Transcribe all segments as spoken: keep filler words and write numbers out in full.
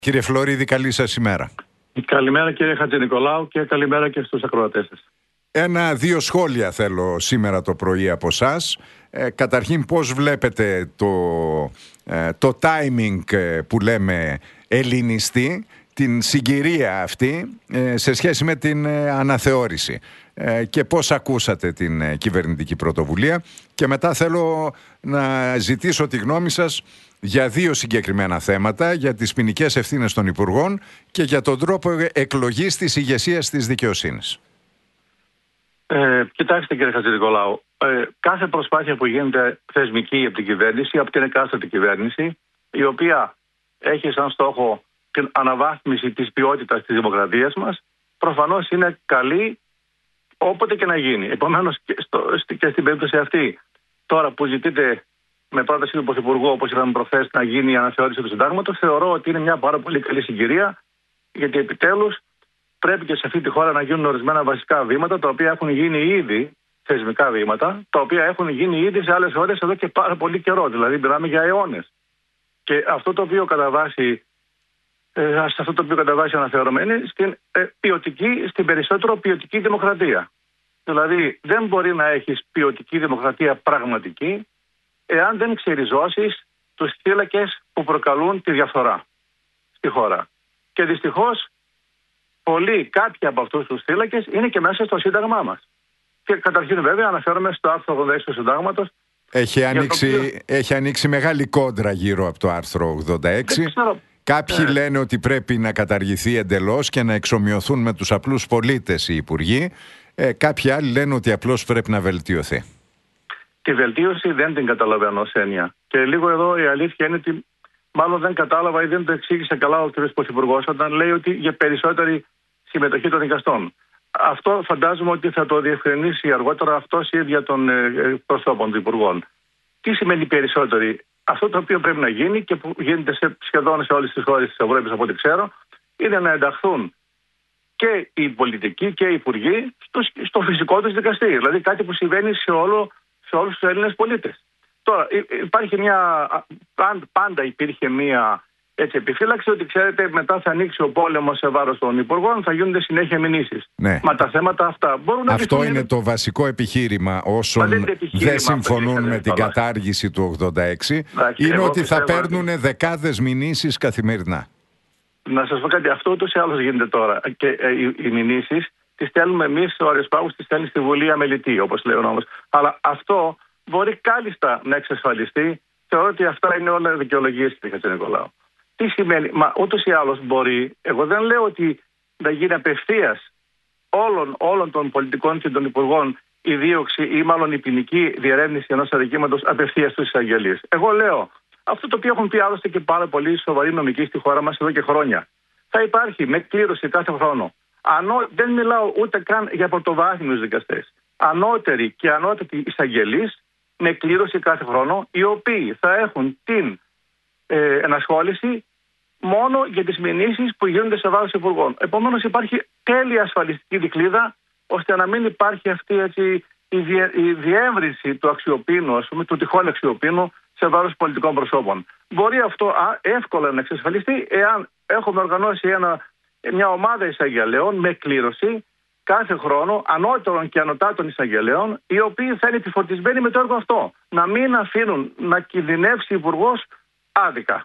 Κύριε Φλωρίδη, καλή σας ημέρα. Καλημέρα κύριε Χατζηνικολάου και καλημέρα και στους ακροατές σας. Ένα-δύο σχόλια θέλω σήμερα το πρωί από εσάς. Ε, καταρχήν, πώς βλέπετε το, ε, το timing που λέμε ελληνιστή, την συγκυρία αυτή ε, σε σχέση με την ε, αναθεώρηση ε, και πώς ακούσατε την ε, κυβερνητική πρωτοβουλία, και μετά θέλω να ζητήσω τη γνώμη σας για δύο συγκεκριμένα θέματα, για τις ποινικές ευθύνες των Υπουργών και για τον τρόπο εκλογής της ηγεσίας της δικαιοσύνης. Ε, κοιτάξτε κύριε Χατζηνικολάου, ε, κάθε προσπάθεια που γίνεται θεσμική από την κυβέρνηση, από την εκάστοτε κυβέρνηση, η οποία έχει σαν στόχο την αναβάθμιση της ποιότητας της δημοκρατίας μας, προφανώς είναι καλή όποτε και να γίνει. Επομένως και, στο, και στην περίπτωση αυτή, τώρα που ζητείτε με πρόταση του Πρωθυπουργού, όπως είδαμε προχθές, να γίνει η αναθεώρηση του συντάγματος, θεωρώ ότι είναι μια πάρα πολύ καλή συγκυρία, γιατί επιτέλους πρέπει και σε αυτή τη χώρα να γίνουν ορισμένα βασικά βήματα, τα οποία έχουν γίνει ήδη, θεσμικά βήματα, τα οποία έχουν γίνει ήδη σε άλλες χώρες εδώ και πάρα πολύ καιρό. Δηλαδή, μιλάμε για αιώνες. Και αυτό το οποίο κατά βάση, ε, σε αυτό το οποίο κατά βάση αναφερόμενοι, στην, ε, ποιοτική, στην περισσότερο ποιοτική δημοκρατία. Δηλαδή, δεν μπορεί να έχεις ποιοτική δημοκρατία πραγματική, εάν δεν ξεριζώσεις τους θύλακες που προκαλούν τη διαφθορά στη χώρα. Και δυστυχώς, πολλοί, κάποιοι από αυτούς τους θύλακες είναι και μέσα στο Σύνταγμά μας. Και καταρχήν, βέβαια, αναφέρομαι στο άρθρο ογδόντα έξι του Συντάγματος. Έχει ανοίξει, οποίο... έχει ανοίξει μεγάλη κόντρα γύρω από το άρθρο ογδόντα έξι. Κάποιοι ε... λένε ότι πρέπει να καταργηθεί εντελώς και να εξομοιωθούν με τους απλούς πολίτες οι υπουργοί. Ε, κάποιοι άλλοι λένε ότι απλώς πρέπει να βελτιωθεί. Τη βελτίωση δεν την καταλαβαίνω ως έννοια. Και λίγο εδώ η αλήθεια είναι ότι μάλλον δεν κατάλαβα ή δεν το εξήγησε καλά ο κ. Πρωθυπουργός όταν λέει ότι για περισσότερη συμμετοχή των δικαστών. Αυτό φαντάζομαι ότι θα το διευκρινίσει αργότερα αυτός ή ίδια των ε, προσώπων των υπουργών. Τι σημαίνει περισσότερη? Αυτό το οποίο πρέπει να γίνει και που γίνεται σε, σχεδόν σε όλες τις χώρες της Ευρώπης, από ό,τι ξέρω, είναι να ενταχθούν και οι πολιτικοί και οι υπουργοί στο, στο φυσικό τους δικαστήριο. Δηλαδή κάτι που συμβαίνει σε, όλο, σε όλους τους Έλληνες πολίτες. Τώρα, υπάρχει μια, πάντα υπήρχε μια έτσι, επιφύλαξη ότι, ξέρετε, μετά θα ανοίξει ο πόλεμος σε βάρος των υπουργών, θα γίνονται συνέχεια μηνύσεις. Ναι. Μα τα θέματα αυτά μπορούν να... Αυτό είναι το βασικό επιχείρημα όσων δεν, επιχείρημα, δεν συμφωνούν με την κατάργηση του ογδόντα έξι. Άχι, είναι ότι θα παίρνουν ότι... δεκάδες μηνύσεις καθημερινά. Να σας πω κάτι, αυτό ούτως ή άλλως γίνεται τώρα. Και ε, οι, οι μηνύσεις τις στέλνουμε εμείς, ο Αρεσπάγους τις στέλνει στη Βουλή αμελητή, όπως λέει ο νόμος. Αλλά αυτό μπορεί κάλλιστα να εξασφαλιστεί. Θεωρώ ότι αυτά είναι όλα δικαιολογίες, κύριε Χατζηνικολάου. Τι σημαίνει? Μα ούτως ή άλλως μπορεί. Εγώ δεν λέω ότι να γίνει απευθείας όλων, όλων των πολιτικών και των υπουργών η δίωξη ή μάλλον η ποινική διερεύνηση ενός αδικήματος απευθείας στους εισαγγελείς. Εγώ λέω αυτό το οποίο έχουν πει άλλωστε και πάρα πολύ σοβαροί νομικοί στη χώρα μας εδώ και χρόνια. Θα υπάρχει με κλήρωση κάθε χρόνο. Ανώ, δεν μιλάω ούτε καν για πρωτοβάθμιους δικαστές. Ανώτεροι και ανώτατοι εισαγγελείς με κλήρωση κάθε χρόνο, οι οποίοι θα έχουν την ε, ενασχόληση μόνο για τις μηνύσεις που γίνονται σε βάρος υπουργών. Επομένως υπάρχει τέλεια ασφαλιστική δικλείδα, ώστε να μην υπάρχει αυτή έτσι, η, διε, η διεύρυνση του αξιοπίνου, ας πούμε, του τυχόν αξιοπίνου σε βάρος πολιτικών προσώπων. Μπορεί αυτό α, εύκολα να εξασφαλιστεί εάν έχουμε οργανώσει ένα, μια ομάδα εισαγγελέων με κλήρωση κάθε χρόνο, ανώτερων και ανωτάτων εισαγγελέων, οι οποίοι θα είναι επιφορτισμένοι με το έργο αυτό. Να μην αφήνουν να κινδυνεύσει υπουργός άδικα.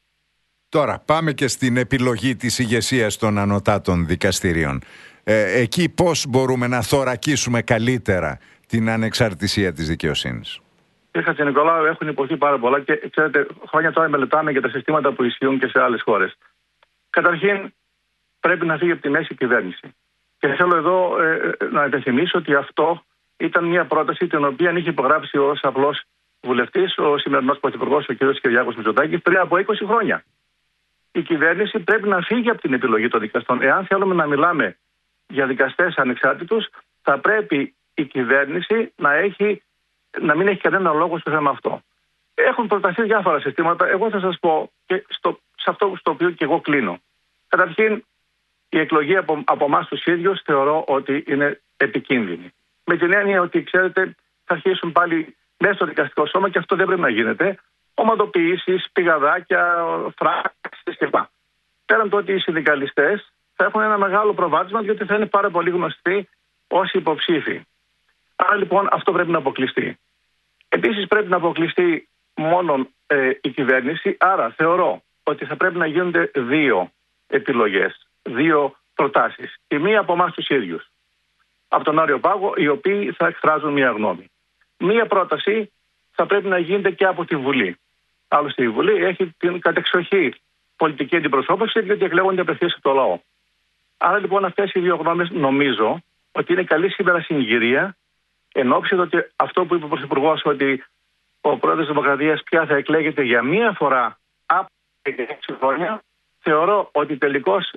Τώρα πάμε και στην επιλογή της ηγεσίας των ανωτάτων δικαστηρίων. Ε, εκεί πώς μπορούμε να θωρακίσουμε καλύτερα την ανεξαρτησία της δικαιοσύνης? Κύριε Χατζηνικολάου, έχουν υποθεί πάρα πολλά και ξέρετε, χρόνια τώρα μελετάμε για τα συστήματα που ισχύουν και σε άλλες χώρες. Καταρχήν, πρέπει να φύγει από τη μέση η κυβέρνηση. Και θέλω εδώ ε, να υπενθυμίσω ότι αυτό ήταν μια πρόταση την οποία είχε υπογράψει ως απλός βουλευτής ο σημερινός πρωθυπουργός, ο κ. Κυριάκος Μητσοτάκης, πριν από είκοσι χρόνια. Η κυβέρνηση πρέπει να φύγει από την επιλογή των δικαστών. Εάν θέλουμε να μιλάμε για δικαστές ανεξάρτητους, θα πρέπει η κυβέρνηση να, έχει, να μην έχει κανένα λόγο στο θέμα αυτό. Έχουν προταθεί διάφορα συστήματα. Εγώ θα σας πω και στο, σε αυτό στο οποίο και εγώ κλείνω. Καταρχήν, η εκλογή από, από εμάς τους ίδιους θεωρώ ότι είναι επικίνδυνη. Με την έννοια ότι, ξέρετε, θα αρχίσουν πάλι μέσα στο δικαστικό σώμα και αυτό δεν πρέπει να γίνεται. Ομαδοποιήσεις, πηγαδάκια, φράξεις κλπ. πέραν το ότι οι συνδικαλιστές θα έχουν ένα μεγάλο προβάδισμα, γιατί θα είναι πάρα πολύ γνωστοί ως υποψήφοι. Άρα λοιπόν αυτό πρέπει να αποκλειστεί. Επίσης πρέπει να αποκλειστεί μόνο ε, η κυβέρνηση. Άρα θεωρώ ότι θα πρέπει να γίνονται δύο επιλογές, δύο προτάσεις. Η μία από εμάς τους ίδιους, από τον Άριο Πάγο, οι οποίοι θα εκφράζουν μία γνώμη. Μία πρόταση θα πρέπει να γίνεται και από τη Βουλή. Άλλωστε η Βουλή έχει την κατεξοχή πολιτική αντιπροσώπευση, γιατί εκλέγονται απευθείας από το λαό. Άρα λοιπόν αυτές οι δύο γνώμες νομίζω ότι είναι καλή σήμερα συγκυρία, εν ώψη ότι αυτό που είπε ο Πρωθυπουργός, ότι ο πρόεδρος της Δημοκρατίας πια θα εκλέγεται για μία φορά από έξι χρόνια, θεωρώ ότι τελικώς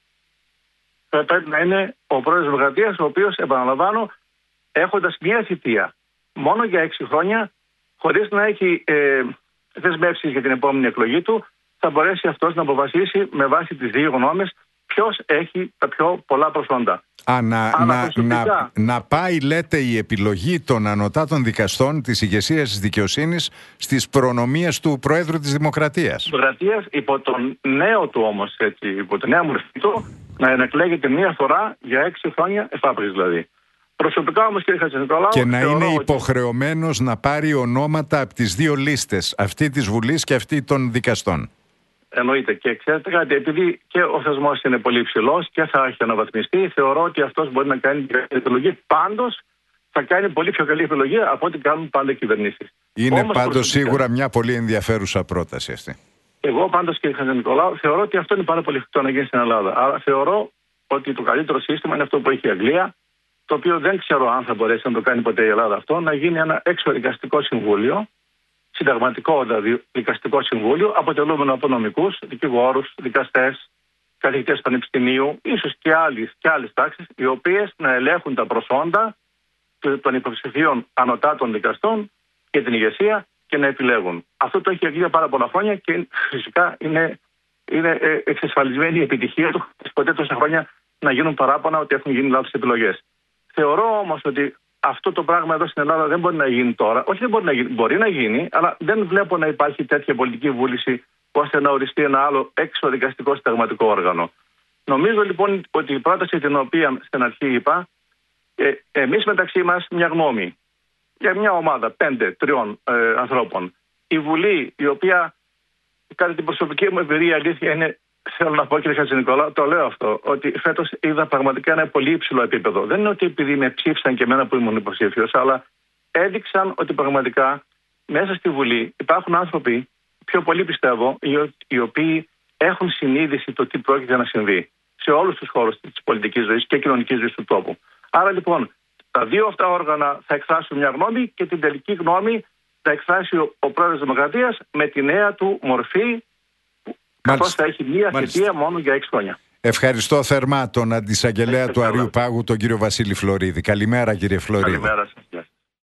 θα πρέπει να είναι ο πρόεδρος της Δημοκρατίας, ο οποίος, επαναλαμβάνω, έχοντας μία θητεία μόνο για έξι χρόνια, χωρίς να έχει ε, δεσμεύσεις για την επόμενη εκλογή του, θα μπορέσει αυτός να αποφασίσει με βάση τις δύο γνώμες ποιος έχει τα πιο πολλά προσόντα. Α, να, να, να, να πάει, λέτε, η επιλογή των ανωτάτων δικαστών της ηγεσίας της δικαιοσύνης στις προνομίες του Προέδρου της Δημοκρατίας. Δημοκρατίας υπό τον νέο του όμως, έτσι, υπό τη νέα μορφή του, να εκλέγεται μία φορά για έξι χρόνια εφάπρις δηλαδή. Προσωπικά όμως, κύριε Χατζηνικολάου, και να είναι ότι... υποχρεωμένος να πάρει ονόματα από τις δύο λίστες, αυτή της Βουλής και αυτή των δικαστών. Εννοείται. Και ξέρετε κάτι, επειδή και ο θεσμός είναι πολύ υψηλός και θα έχει αναβαθμιστεί, θεωρώ ότι αυτός μπορεί να κάνει την επιλογή. Πάντως θα κάνει πολύ πιο καλή επιλογή από ό,τι κάνουν πάντα οι κυβερνήσεις. Είναι όμως, πάντως προσωπικά, σίγουρα μια πολύ ενδιαφέρουσα πρόταση αυτή. Εγώ πάντως, κύριε Χατζηνικολάου, θεωρώ ότι αυτό είναι πάρα πολύ εφικτό να γίνει στην Ελλάδα. Άρα θεωρώ ότι το καλύτερο σύστημα είναι αυτό που έχει η Αγγλία, το οποίο δεν ξέρω αν θα μπορέσει να το κάνει ποτέ η Ελλάδα αυτό, να γίνει ένα εξωδικαστικό συμβούλιο, συνταγματικό δηλαδή δικαστικό συμβούλιο, αποτελούμενο από νομικούς, δικηγόρους, δικαστές, καθηγητές πανεπιστημίου, ίσως και άλλες, και άλλες τάξεις, οι οποίες να ελέγχουν τα προσόντα των υποψηφίων ανωτάτων δικαστών και την ηγεσία και να επιλέγουν. Αυτό το έχει η Αγγλία πάρα πολλά χρόνια και φυσικά είναι, είναι εξασφαλισμένη η επιτυχία του. Ποτέ τόσα χρόνια να γίνουν παράπονα ότι έχουν γίνει λάθος επιλογές. Θεωρώ όμως ότι αυτό το πράγμα εδώ στην Ελλάδα δεν μπορεί να γίνει τώρα. Όχι, δεν μπορεί να γίνει. Μπορεί να γίνει, αλλά δεν βλέπω να υπάρχει τέτοια πολιτική βούληση ώστε να οριστεί ένα άλλο εξωδικαστικό συνταγματικό όργανο. Νομίζω λοιπόν ότι η πρόταση την οποία στην αρχή είπα, ε, εμείς μεταξύ μας μια γνώμη για μια ομάδα πέντε, τριών ε, ανθρώπων. Η Βουλή, η οποία κατά την προσωπική μου εμπειρία, αλήθεια είναι, θέλω να πω, κύριε Χατζηνικολάου, το λέω αυτό, ότι φέτος είδα πραγματικά ένα πολύ υψηλό επίπεδο. Δεν είναι ότι επειδή με ψήφισαν και εμένα που ήμουν υποψήφιος, αλλά έδειξαν ότι πραγματικά μέσα στη Βουλή υπάρχουν άνθρωποι, πιο πολύ πιστεύω, οι οποίοι έχουν συνείδηση το τι πρόκειται να συμβεί σε όλους τους χώρους της πολιτικής ζωής και κοινωνικής ζωής του τόπου. Άρα λοιπόν, τα δύο αυτά όργανα θα εκφράσουν μια γνώμη και την τελική γνώμη θα εκφράσει ο, ο πρόεδρος της Δημοκρατίας με τη νέα του μορφή, καθώς θα έχει μία θητεία μόνο για έξι χρόνια. Ευχαριστώ θερμά τον αντισαγγελέα του Αριού Πάγου, τον κύριο Βασίλη Φλωρίδη. Καλημέρα, κύριε Φλωρίδη. Καλημέρα σας.